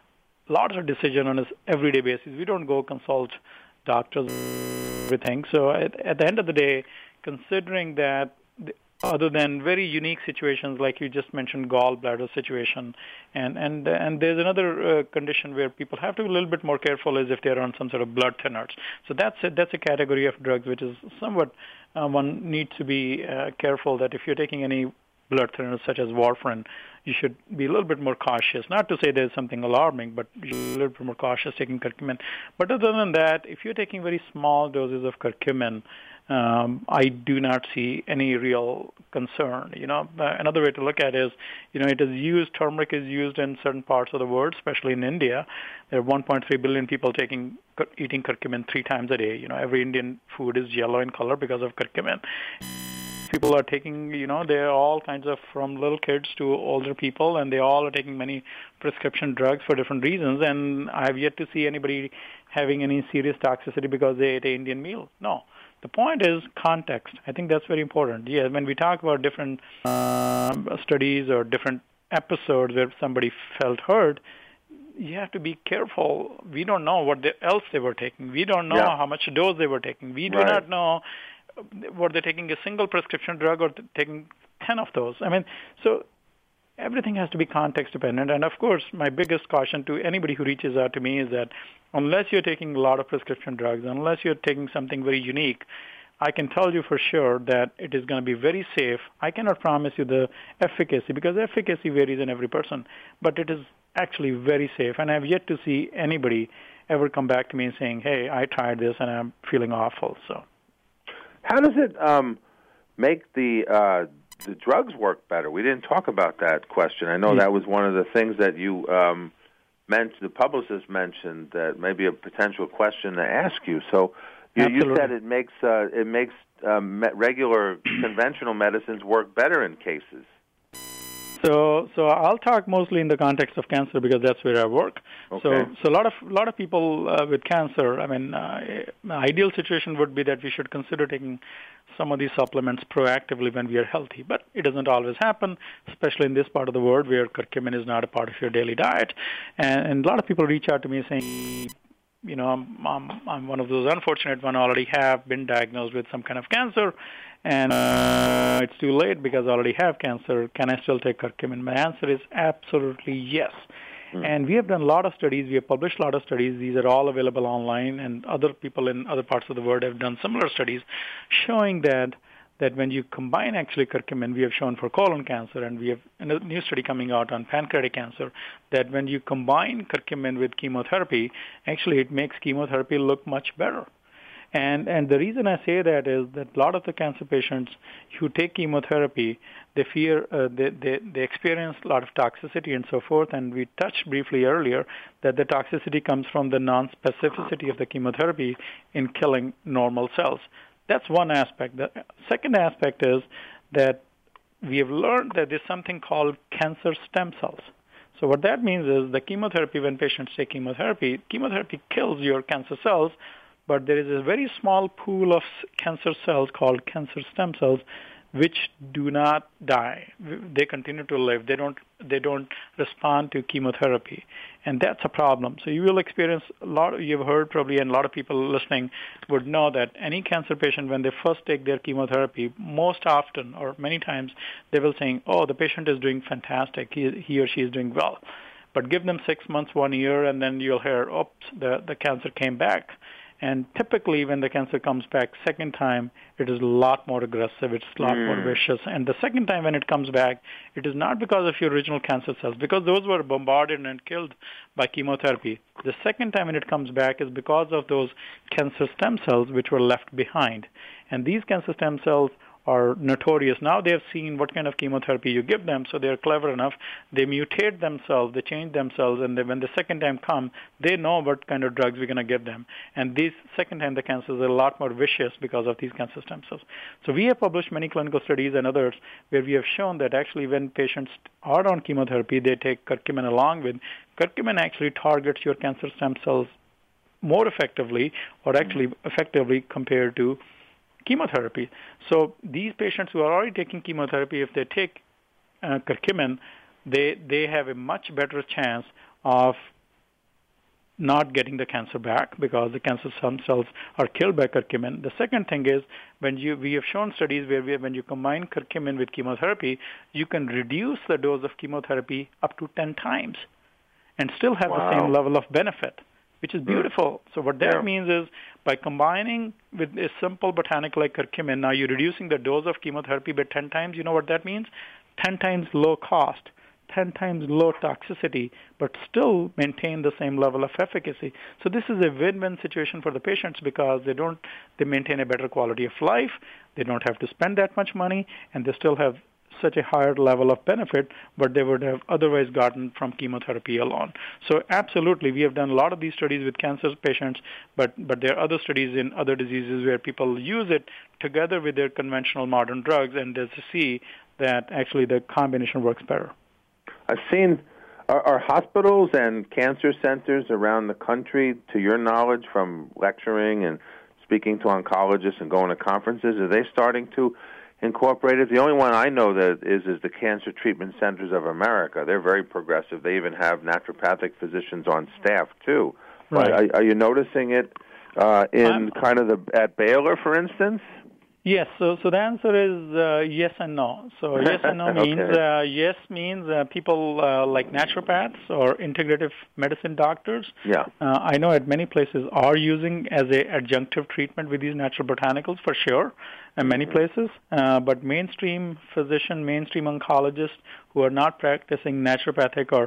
lots of decisions on an everyday basis. We don't go consult doctors, everything. So at, at the end of the day, considering that, other than very unique situations like you just mentioned, gallbladder situation, and and and there's another uh, condition where people have to be a little bit more careful is if they're on some sort of blood thinners. So that's a, that's a category of drugs which is somewhat uh, one needs to be uh, careful that if you're taking any blood thinners such as warfarin, you should be a little bit more cautious. Not to say there's something alarming, but you should be a little bit more cautious taking curcumin. But other than that, if you're taking very small doses of curcumin, Um, I do not see any real concern. You know, uh, another way to look at it is, you know, it is used. Turmeric is used in certain parts of the world, especially in India. There are one point three billion people taking eating curcumin three times a day. You know, every Indian food is yellow in color because of curcumin. People are taking, you know, they're all kinds of from little kids to older people, and they all are taking many prescription drugs for different reasons. And I have yet to see anybody having any serious toxicity because they ate an Indian meal. No. The point is context. I think that's very important. Yeah, when we talk about different uh, studies or different episodes where somebody felt hurt, you have to be careful. We don't know what they, else they were taking. We don't know yeah. how much dose they were taking. We do right. not know were they taking a single prescription drug or taking ten of those. I mean, so everything has to be context dependent. And of course, my biggest caution to anybody who reaches out to me is that unless you're taking a lot of prescription drugs, unless you're taking something very unique, I can tell you for sure that it is going to be very safe. I cannot promise you the efficacy because efficacy varies in every person, but it is actually very safe. And I have yet to see anybody ever come back to me saying, hey, I tried this and I'm feeling awful. So, how does it um, make the uh, the drugs work better? We didn't talk about that question. I know mm-hmm. that was one of the things that you um, meant. The publicist mentioned that maybe a potential question to ask you. So you, you said it makes uh, it makes um, regular conventional medicines work better in cases. So, so I'll talk mostly in the context of cancer because that's where I work. Okay. So, so a lot of lot of people uh, with cancer. I mean, uh, the ideal situation would be that we should consider taking some of these supplements proactively when we are healthy. But it doesn't always happen, especially in this part of the world where curcumin is not a part of your daily diet. And, and a lot of people reach out to me saying, you know, I'm, I'm, I'm one of those unfortunate one already have been diagnosed with some kind of cancer. And uh, it's too late because I already have cancer. Can I still take curcumin? My answer is absolutely yes. Mm. And we have done a lot of studies. We have published a lot of studies. These are all available online, and other people in other parts of the world have done similar studies showing that that when you combine actually curcumin, we have shown for colon cancer, and we have a new study coming out on pancreatic cancer, that when you combine curcumin with chemotherapy, actually it makes chemotherapy look much better. And and the reason I say that is that a lot of the cancer patients who take chemotherapy, they fear, uh, they, they, they experience a lot of toxicity and so forth. And we touched briefly earlier that the toxicity comes from the non-specificity of the chemotherapy in killing normal cells. That's one aspect. The second aspect is that we have learned that there's something called cancer stem cells. So what that means is the chemotherapy, when patients take chemotherapy, chemotherapy kills your cancer cells, but there is a very small pool of cancer cells called cancer stem cells, which do not die. They continue to live. They don't they don't respond to chemotherapy, and that's a problem. So you will experience a lot. You've heard probably, and a lot of people listening would know that any cancer patient, when they first take their chemotherapy, most often or many times they will say, "Oh, the patient is doing fantastic. He, he or she is doing well." But give them six months, one year, and then you'll hear, "Oops, the the cancer came back." And typically when the cancer comes back second time, it is a lot more aggressive, it's a lot mm. more vicious. And the second time when it comes back, it is not because of your original cancer cells, because those were bombarded and killed by chemotherapy. The second time when it comes back is because of those cancer stem cells which were left behind. And these cancer stem cells are notorious. Now they have seen what kind of chemotherapy you give them, so they're clever enough. They mutate themselves, they change themselves, and they, when the second time comes, they know what kind of drugs we're going to give them. And this second time, the cancers are a lot more vicious because of these cancer stem cells. So we have published many clinical studies and others where we have shown that actually when patients are on chemotherapy, they take curcumin along with. Curcumin actually targets your cancer stem cells more effectively, or actually effectively compared to chemotherapy. So these patients who are already taking chemotherapy, if they take uh, curcumin, they they have a much better chance of not getting the cancer back because the cancer stem cells are killed by curcumin. The second thing is when you we have shown studies where we, when you combine curcumin with chemotherapy, you can reduce the dose of chemotherapy up to ten times and still have wow. the same level of benefit, which is beautiful. So what that yeah. means is by combining with a simple botanical like curcumin, now you're reducing the dose of chemotherapy by ten times. You know what that means? ten times low cost, ten times low toxicity, but still maintain the same level of efficacy. So this is a win-win situation for the patients because they don't they maintain a better quality of life, they don't have to spend that much money, and they still have such a higher level of benefit, but they would have otherwise gotten from chemotherapy alone. So absolutely, we have done a lot of these studies with cancer patients, but, but there are other studies in other diseases where people use it together with their conventional modern drugs, and they see that actually the combination works better. I've seen, are, are hospitals and cancer centers around the country, to your knowledge, from lecturing and speaking to oncologists and going to conferences, are they starting to incorporated? The only one I know that is is the Cancer Treatment Centers of America. They're very progressive. They even have naturopathic physicians on staff too. Right. Are, are you noticing it uh, in I'm, kind of the at Baylor, for instance? Yes. So, so the answer is uh, yes and no. So yes and no means okay. uh, yes means uh, people uh, like naturopaths or integrative medicine doctors. Yeah. Uh, I know at many places are using as a adjunctive treatment with these natural botanicals for sure, in many places. Uh, but mainstream physician, mainstream oncologists who are not practicing naturopathic or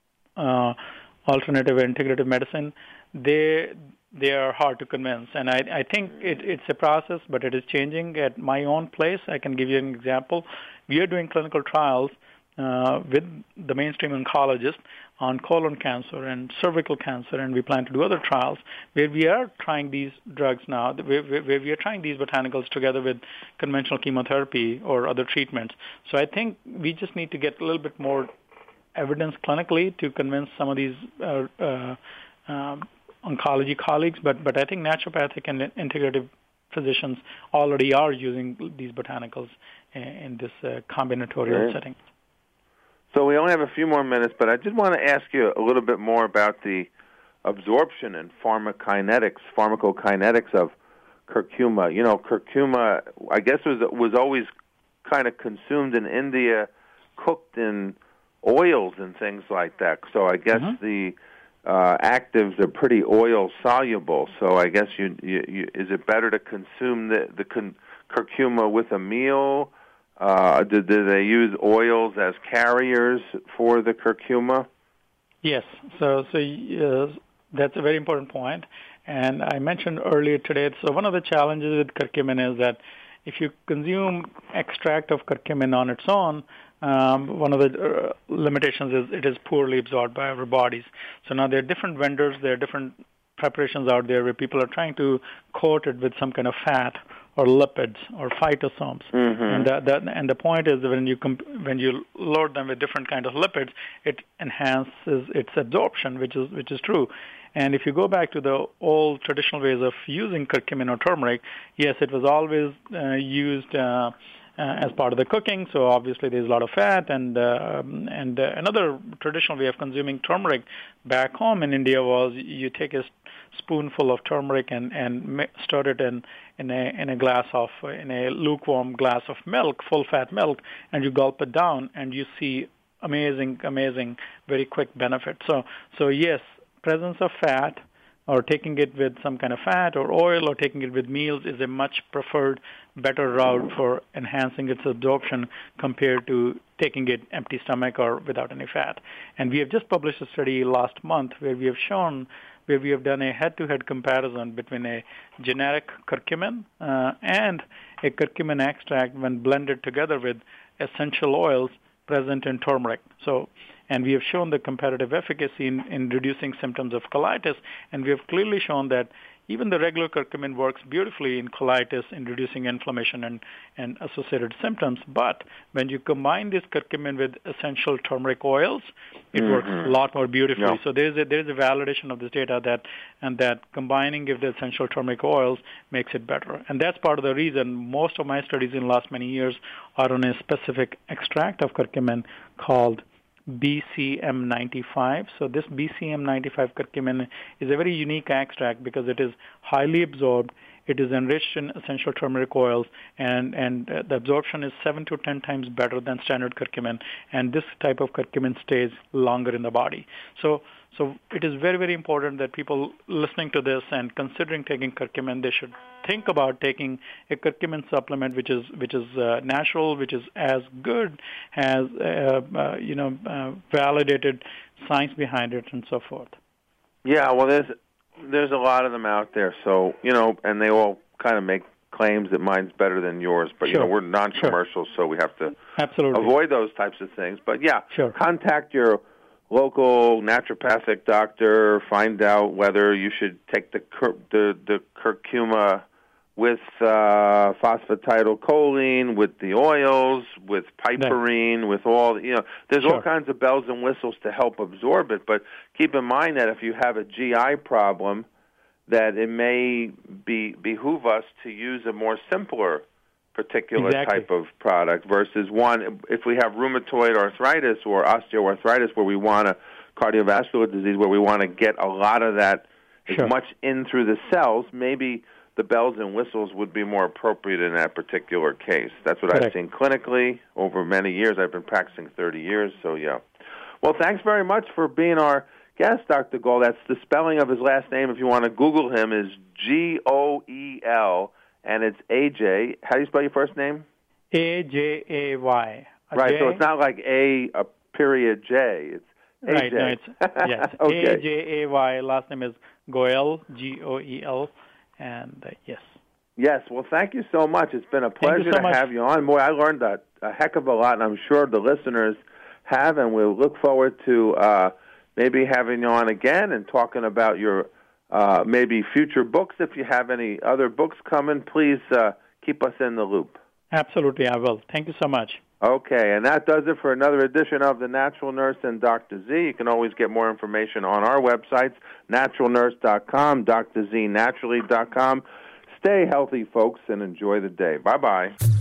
uh, alternative or integrative medicine, they they are hard to convince. And I, I think it, it's a process, but it is changing. At my own place, I can give you an example. We are doing clinical trials uh, with the mainstream oncologists on colon cancer and cervical cancer, and we plan to do other trials where we are trying these drugs now, where, where we are trying these botanicals together with conventional chemotherapy or other treatments. So I think we just need to get a little bit more evidence clinically to convince some of these uh, uh, um, oncology colleagues, but, but I think naturopathic and integrative physicians already are using these botanicals in, in this uh, combinatorial right. setting. So we only have a few more minutes, but I did want to ask you a little bit more about the absorption and pharmacokinetics, pharmacokinetics of curcuma. You know, curcuma, I guess, was was always kind of consumed in India, cooked in oils and things like that. So I guess mm-hmm. the uh, actives are pretty oil soluble. So I guess you, you, you is it better to consume the the con- curcuma with a meal? Uh, do, do they use oils as carriers for the curcuma? Yes. So, so uh, that's a very important point. And I mentioned earlier today, so one of the challenges with curcumin is that if you consume extract of curcumin on its own, um, one of the uh, limitations is it is poorly absorbed by our bodies. So now there are different vendors, there are different preparations out there where people are trying to coat it with some kind of fat or lipids or phytosomes. Mm-hmm. And that, that and the point is that when you comp- when you load them with different kind of lipids, it enhances its absorption, which is which is true. And if you go back to the old traditional ways of using curcumin or turmeric, yes, it was always uh, used uh, uh, as part of the cooking. So obviously there's a lot of fat. And uh, and uh, another traditional way of consuming turmeric back home in India was you take a spoonful of turmeric and and stir it in in a in a glass of in a lukewarm glass of milk, full fat milk, and you gulp it down, and you see amazing, amazing, very quick benefit. So so yes. Presence of fat or taking it with some kind of fat or oil or taking it with meals is a much preferred, better route for enhancing its absorption compared to taking it empty stomach or without any fat. And we have just published a study last month where we have shown, where we have done a head-to-head comparison between a generic curcumin uh, and a curcumin extract when blended together with essential oils present in turmeric. So, and we have shown the comparative efficacy in, in reducing symptoms of colitis, and we have clearly shown that even the regular curcumin works beautifully in colitis in reducing inflammation and, and associated symptoms. But when you combine this curcumin with essential turmeric oils, it mm-hmm. works a lot more beautifully. Yeah. So there is a there is a validation of this data that and that combining with the essential turmeric oils makes it better. And that's part of the reason most of my studies in the last many years are on a specific extract of curcumin called B C M ninety-five. So this B C M ninety-five curcumin is a very unique extract because it is highly absorbed. It is enriched in essential turmeric oils, and, and uh, the absorption is seven to ten times better than standard curcumin. And this type of curcumin stays longer in the body. So so it is very, very important that people listening to this and considering taking curcumin, they should think about taking a curcumin supplement which is which is uh, natural, which is as good, has uh, uh, you know uh, validated science behind it, and so forth. Yeah, well, there's there's a lot of them out there, so you know, and they all kind of make claims that mine's better than yours, but sure. you know, we're non-commercial, sure. so we have to Absolutely. avoid those types of things. But yeah, sure. contact your local naturopathic doctor. Find out whether you should take the cur- the the curcuma with uh, phosphatidylcholine, with the oils, with piperine, right. with all, you know, there's sure. all kinds of bells and whistles to help absorb it. But keep in mind that if you have a G I problem, that it may be behoove us to use a more simpler particular exactly. type of product versus one, if we have rheumatoid arthritis or osteoarthritis where we want a cardiovascular disease, where we want to get a lot of that sure. as much in through the cells, maybe the bells and whistles would be more appropriate in that particular case. That's what Correct. I've seen clinically over many years. I've been practicing thirty years, so yeah. Well, thanks very much for being our guest, Doctor Goel. That's the spelling of his last name. If you want to Google him, is G O E L, and it's A J. How do you spell your first name? A J A Y. A right, J? so it's not like A, a period J. It's A J. Right, no, it's, yes. Okay. A J A Y, last name is Goel, G O E L. And uh, yes. Yes, well, thank you so much. It's been a pleasure so to much. have you on. Boy, I learned a, a heck of a lot, and I'm sure the listeners have, and we'll look forward to uh, maybe having you on again and talking about your uh, maybe future books. If you have any other books coming, please uh, keep us in the loop. Absolutely, I will. Thank you so much. Okay, and that does it for another edition of The Natural Nurse and Doctor Z. You can always get more information on our websites, natural nurse dot com, D R Z naturally dot com. Stay healthy, folks, and enjoy the day. Bye-bye.